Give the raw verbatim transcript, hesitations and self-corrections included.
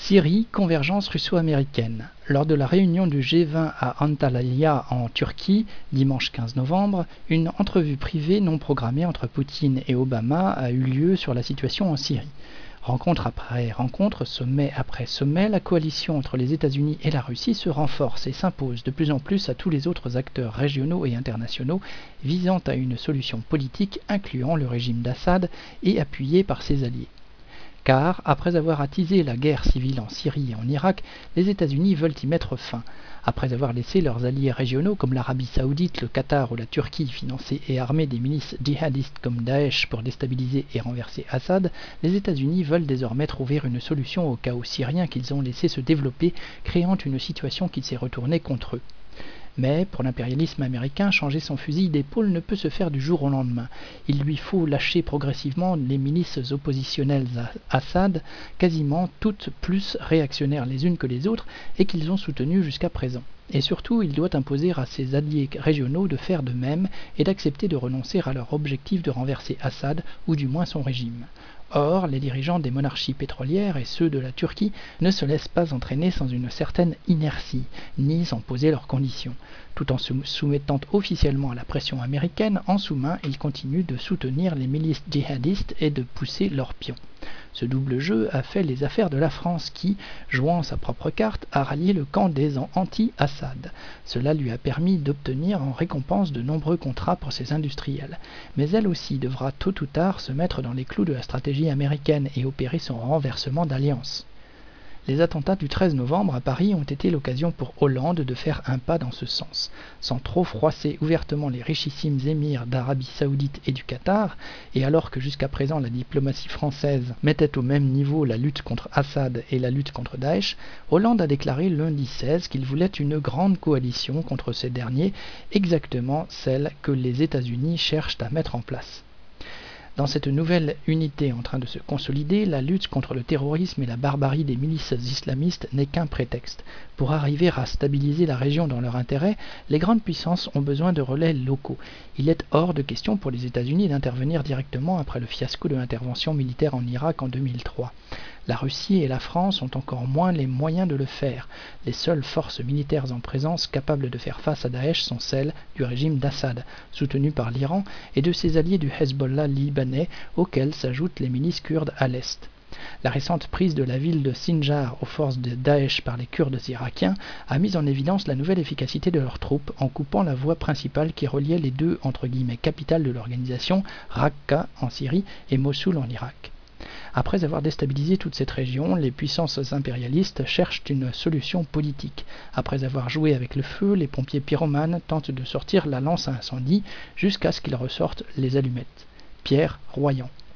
Syrie, convergence russo-américaine. Lors de la réunion du G vingt à Antalya en Turquie, dimanche quinze novembre, une entrevue privée non programmée entre Poutine et Obama a eu lieu sur la situation en Syrie. Rencontre après rencontre, sommet après sommet, la coalition entre les États-Unis et la Russie se renforce et s'impose de plus en plus à tous les autres acteurs régionaux et internationaux visant à une solution politique incluant le régime d'Assad et appuyé par ses alliés. Car, après avoir attisé la guerre civile en Syrie et en Irak, les États-Unis veulent y mettre fin. Après avoir laissé leurs alliés régionaux comme l'Arabie Saoudite, le Qatar ou la Turquie financer et armer des milices djihadistes comme Daesh pour déstabiliser et renverser Assad, les États-Unis veulent désormais trouver une solution au chaos syrien qu'ils ont laissé se développer, créant une situation qui s'est retournée contre eux. Mais, pour l'impérialisme américain, changer son fusil d'épaule ne peut se faire du jour au lendemain. Il lui faut lâcher progressivement les milices oppositionnelles à Assad, quasiment toutes plus réactionnaires les unes que les autres, et qu'ils ont soutenues jusqu'à présent. Et surtout, il doit imposer à ses alliés régionaux de faire de même et d'accepter de renoncer à leur objectif de renverser Assad, ou du moins son régime. Or, les dirigeants des monarchies pétrolières et ceux de la Turquie ne se laissent pas entraîner sans une certaine inertie, ni sans poser leurs conditions. Tout en se soumettant officiellement à la pression américaine, en sous-main, ils continuent de soutenir les milices djihadistes et de pousser leurs pions. Ce double jeu a fait les affaires de la France qui, jouant sa propre carte, a rallié le camp des anti-Assad. Cela lui a permis d'obtenir en récompense de nombreux contrats pour ses industriels. Mais elle aussi devra tôt ou tard se mettre dans les clous de la stratégie américaine et opérer son renversement d'alliance. Les attentats du treize novembre à Paris ont été l'occasion pour Hollande de faire un pas dans ce sens. Sans trop froisser ouvertement les richissimes émirs d'Arabie Saoudite et du Qatar, et alors que jusqu'à présent la diplomatie française mettait au même niveau la lutte contre Assad et la lutte contre Daesh, Hollande a déclaré lundi seize qu'il voulait une grande coalition contre ces derniers, exactement celle que les États-Unis cherchent à mettre en place. Dans cette nouvelle unité en train de se consolider, la lutte contre le terrorisme et la barbarie des milices islamistes n'est qu'un prétexte. Pour arriver à stabiliser la région dans leur intérêt, les grandes puissances ont besoin de relais locaux. Il est hors de question pour les États-Unis d'intervenir directement après le fiasco de l'intervention militaire en Irak en deux mille trois. La Russie et la France ont encore moins les moyens de le faire. Les seules forces militaires en présence capables de faire face à Daesh sont celles du régime d'Assad, soutenu par l'Iran, et de ses alliés du Hezbollah libanais, auxquels s'ajoutent les milices kurdes à l'est. La récente prise de la ville de Sinjar aux forces de Daesh par les Kurdes irakiens a mis en évidence la nouvelle efficacité de leurs troupes en coupant la voie principale qui reliait les deux entre guillemets capitales de l'organisation, Raqqa en Syrie et Mossoul en Irak. Après avoir déstabilisé toute cette région, les puissances impérialistes cherchent une solution politique. Après avoir joué avec le feu, les pompiers pyromanes tentent de sortir la lance à incendie jusqu'à ce qu'ils ressortent les allumettes. Pierre Royan.